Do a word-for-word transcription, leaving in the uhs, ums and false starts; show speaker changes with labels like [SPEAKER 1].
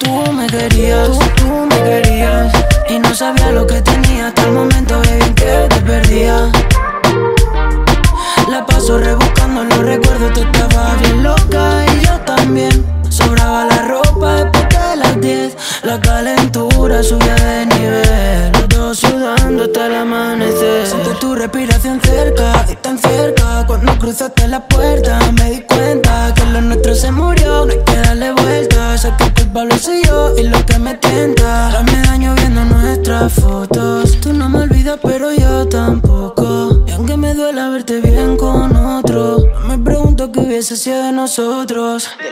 [SPEAKER 1] tú me querías, tú, tú me querías. Y no sabía lo que tenía hasta el momento, baby, en que te perdía. La paso rebuscando los recuerdos, tú estabas bien loca y yo también. Sobraba la ropa después de las diez. La calentura subía de nivel, los dos sudando hasta el amanecer. Sentí tu respiración cerca y tan cerca. Cuando cruzaste la puerta me di cuenta que lo nuestro se murió, no hay que darle vuelta. Sé que el culpable soy yo y lo que me tienta. Ahora me daño viendo nuestras fotos. Tú no me olvidas pero yo tampoco. Y aunque me duela verte bien con otro, no me pregunto qué hubiese sido de nosotros.